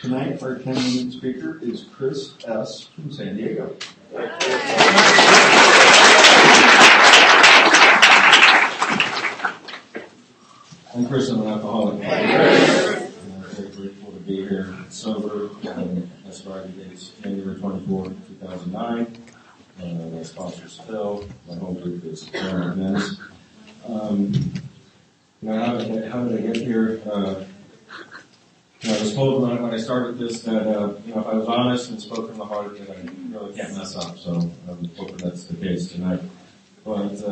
Tonight, our 10-minute speaker is Chris S. from San Diego. I'm Chris, I'm an alcoholic. I'm very grateful to be here sober. My sobriety date's January 24, 2009. My sponsor's Phil. My home group is Parent Men's. How did I get here? I was told when I started this that, if I was honest and spoke from the heart, that I really can't mess up. So I'm hoping that's the case tonight. But,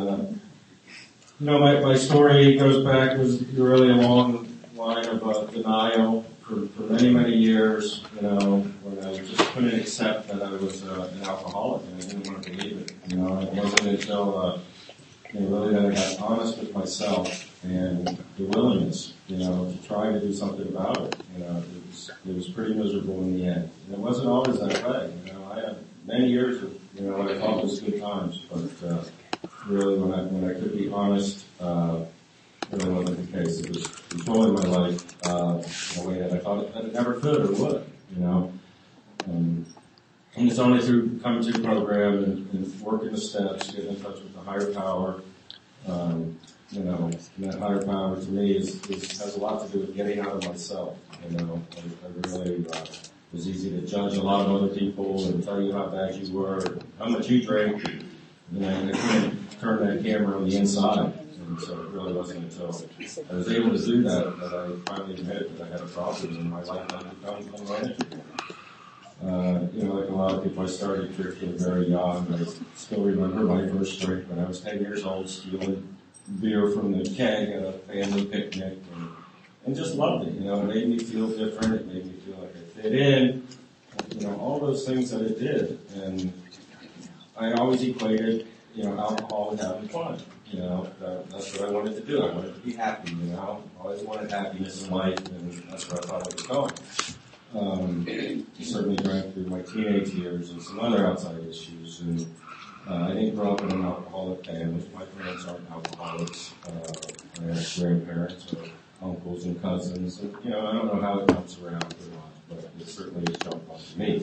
my story goes back, was really a long line of denial for many, many years, when I just couldn't accept that I was an alcoholic, and I didn't want to believe it. It wasn't until really that I got honest with myself and the willingness, to try to do something about it. It was pretty miserable in the end. And it wasn't always that way. I had many years of, what I thought was good times, but really when I could be honest, really wasn't the case. It was controlling my life in a way that I thought that it never could or would, And it's only through coming to the program and working the steps, getting in touch with the higher power, and that higher power to me has a lot to do with getting out of myself. I really was easy to judge a lot of other people and tell you how bad you were, and how much you drank, and I couldn't turn that camera on the inside. And so it really wasn't until I was able to do that I finally admitted that I had a problem and my life had become unmanageable. Like a lot of people, I started drinking very young. I still remember my first drink when I was 10 years old, stealing beer from the keg at a family picnic, and just loved it. It made me feel different. It made me feel like I fit in. All those things that it did. And I always equated, alcohol with having fun. That's what I wanted to do. I wanted to be happy, I always wanted happiness in life, and that's where I thought I was going. Certainly drank through my teenage years and some other outside issues, and I didn't grow up in an alcoholic family. My parents aren't alcoholics. I have grandparents or uncles and cousins, and I don't know how it comes around or not, but it certainly has jumped onto me.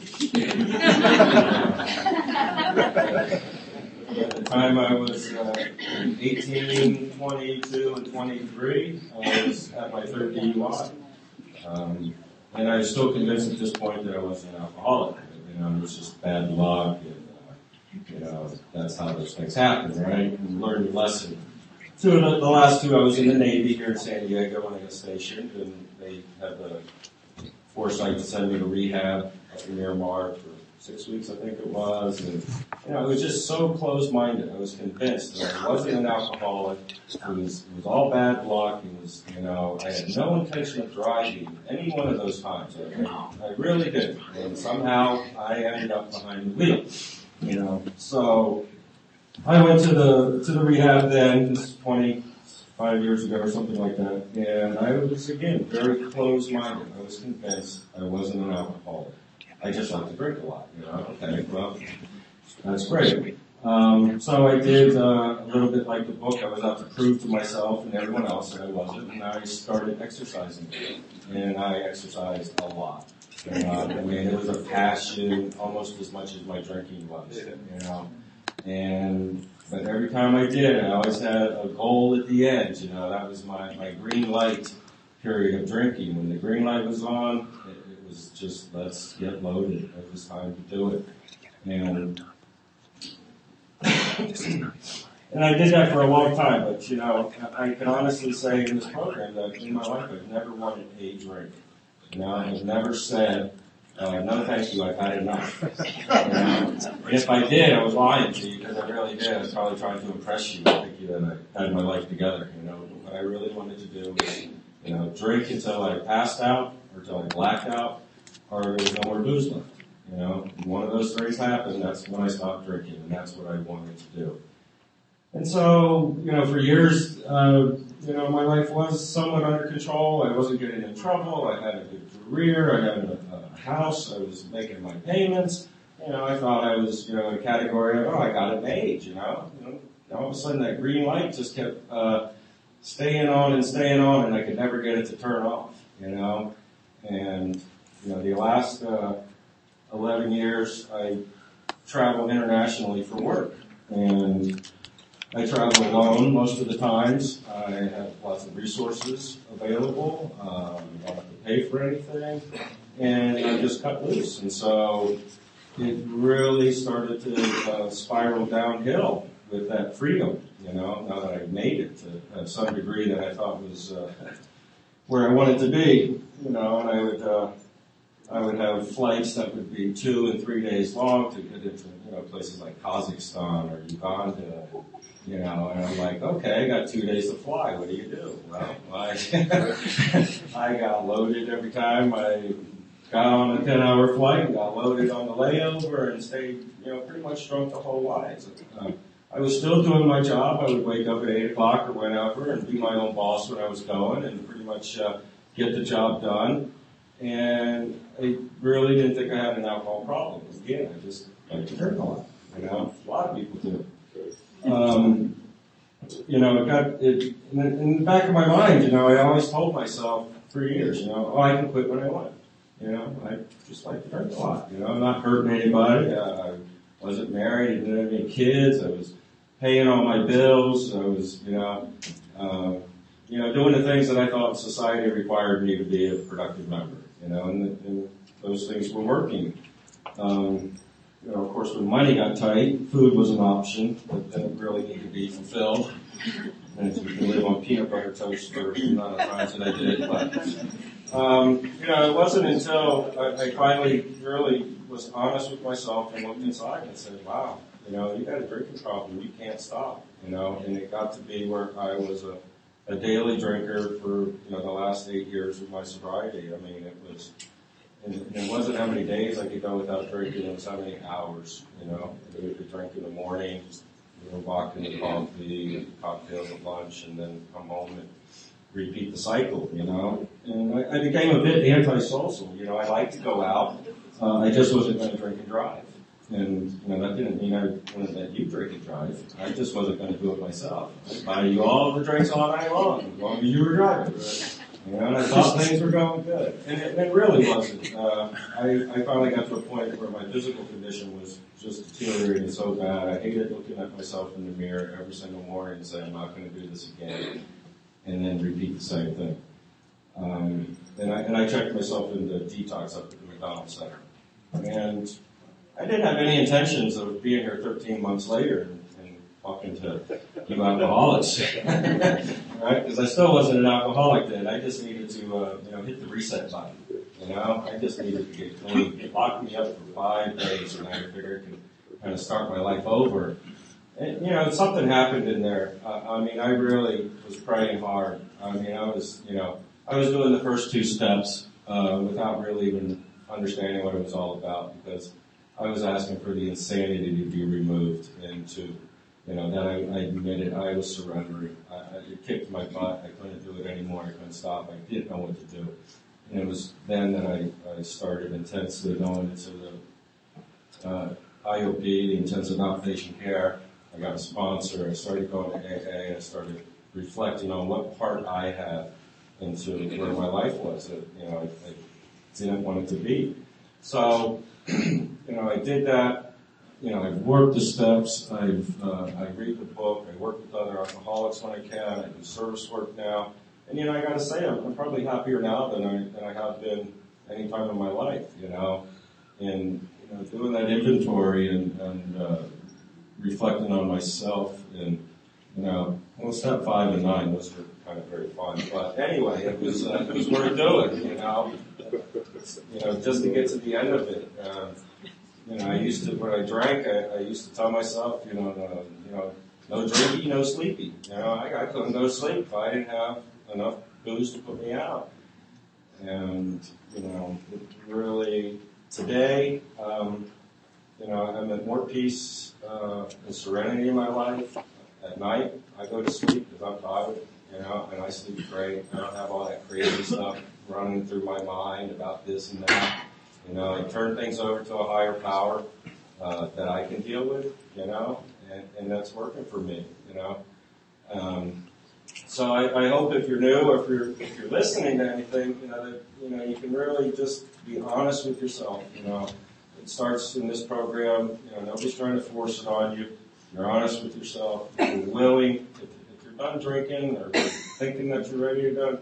At the time I was 18, 22, and 23, I was at my third DUI. And I was still convinced at this point that I wasn't an alcoholic. It was just bad luck, and that's how those things happen, right? And learn your lesson. So the last two, I was in the Navy here in San Diego when I got stationed, and they had the foresight to send me to rehab up in Miramar for 6 weeks, I think it was. And, I was just so closed-minded. I was convinced that I wasn't an alcoholic. It was all bad luck. It was, I had no intention of driving any one of those times. I really didn't. And somehow I ended up behind the wheel, So I went to the rehab then, this is 25 years ago or something like that, and I was, again, very closed-minded. I was convinced I wasn't an alcoholic. I just like to drink a lot, Okay, well, that's great. So I did a little bit like the book. I was out to prove to myself and everyone else that I wasn't, and I started exercising. And I exercised a lot. It was a passion almost as much as my drinking was, But every time I did, I always had a goal at the end, That was my green light period of drinking. When the green light was on, it was just, let's get loaded. It was time to do it. And I did that for a long time, but, I can honestly say in this program that in my life I've never wanted a drink. I've never said, no thank you, I've had enough. And if I did, I was lying to you, because I really did. I was probably trying to impress you, thinking that I had my life together, What I really wanted to do was, drink until I passed out, or until I blacked out, or there was no more booze left. One of those things happened, that's when I stopped drinking, and that's what I wanted to do. And so, for years, my life was somewhat under control. I wasn't getting in trouble. I had a good career. I had a house. I was making my payments. I thought I was, in a category of, I got it made, All of a sudden that green light just kept, staying on, and I could never get it to turn off, And The last 11 years, I travel internationally for work, and I travel alone most of the times. I have lots of resources available. I don't have to pay for anything, and I just cut loose. And so it really started to spiral downhill with that freedom, now that I made it to some degree that I thought was where I wanted to be, and I would have flights that would be 2 and 3 days long to get into, places like Kazakhstan or Uganda, and I'm like, okay, I got 2 days to fly. What do you do? Well, I got loaded every time I got on a 10-hour flight and got loaded on the layover and stayed, pretty much drunk the whole ride. I was still doing my job. I would wake up at 8 o'clock or whenever and be my own boss when I was going and pretty much get the job done. And I really didn't think I had an alcohol problem. Again, I just like to drink a lot. A lot of people do. It got it in the back of my mind. I always told myself for years, I can quit when I want. I just like to drink a lot. I'm not hurting anybody. I wasn't married. I didn't have any kids. I was paying all my bills. I was, doing the things that I thought society required me to be a productive member. And those things were working. Of course, when money got tight, food was an option, but that really needed to be fulfilled. And if you can live on peanut butter toast for the amount of times that I did, but, it wasn't until I finally really was honest with myself and looked inside and said, wow, you got a drinking problem, you can't stop, and it got to be where I was a daily drinker for, the last 8 years of my sobriety. I mean, it wasn't how many days I could go without drinking, it was how many hours, I would drink in the morning, walk into coffee, cocktails at lunch, and then come home and repeat the cycle, And I became a bit antisocial, I liked to go out, I just wasn't going to drink and drive. And, that didn't mean I wouldn't let you drink and drive. I just wasn't going to do it myself. I'd buy you all the drinks all night long, as long as you were driving. And I thought things were going good. And it really wasn't. I finally got to a point where my physical condition was just deteriorating so bad. I hated looking at myself in the mirror every single morning and saying, I'm not going to do this again. And then repeat the same thing. And I checked myself in the detox up at the McDonald's Center. And I didn't have any intentions of being here 13 months later and talking to you alcoholics, right? Because I still wasn't an alcoholic then. I just needed to, hit the reset button. I just needed to get clean. It locked me up for 5 days, and I figured I could kind of start my life over. And, something happened in there. I really was praying hard. I was doing the first 2 steps without really even understanding what it was all about, because I was asking for the insanity to be removed and to, then I admitted I was surrendering. It kicked my butt. I couldn't do it anymore. I couldn't stop. I didn't know what to do. And it was then that I started intensely going into the IOP, the intensive outpatient care. I got a sponsor. I started going to AA. I started reflecting on what part I had into where my life was. I didn't want it to be. So, I did that. I've worked the steps. I read the book. I work with other alcoholics when I can. I do service work now. And, I gotta say, I'm probably happier now than I have been any time in my life, And, doing that inventory and reflecting on myself and, step 5 and 9, those were kind of very fun. But anyway, it was worth doing, just to get to the end of it. I used to, when I drank, I used to tell myself, no drinking, no sleeping. I couldn't go to sleep if I didn't have enough booze to put me out. And, it really, today, I'm at more peace and serenity in my life. At night, I go to sleep because I'm tired, and I sleep great. I don't have all that crazy stuff running through my mind about this and that. I turn things over to a higher power that I can deal with, and that's working for me, So I hope if you're new or if you're listening to anything, that you can really just be honest with yourself. It starts in this program. Nobody's trying to force it on you. You're honest with yourself. You're willing. If you're done drinking or thinking that you're ready to go,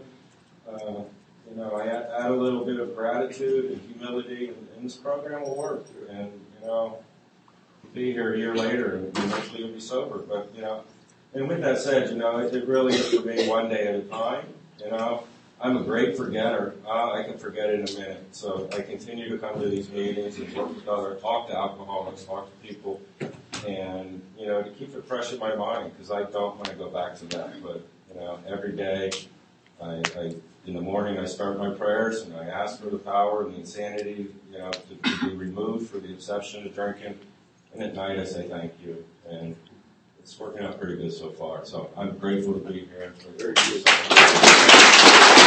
I add a little bit of gratitude and humility, and this program will work. And you'll be here a year later, and eventually you'll be sober. But and with that said, it really is for me one day at a time. I'm a great forgetter. I can forget in a minute. So I continue to come to these meetings and work with others, talk to alcoholics, talk to people, and, to keep it fresh in my mind, because I don't want to go back to that. But, every day, in the morning I start my prayers and I ask for the power and the insanity, to be removed for the obsession of drinking. And at night I say thank you. And it's working out pretty good so far. So I'm grateful to be here.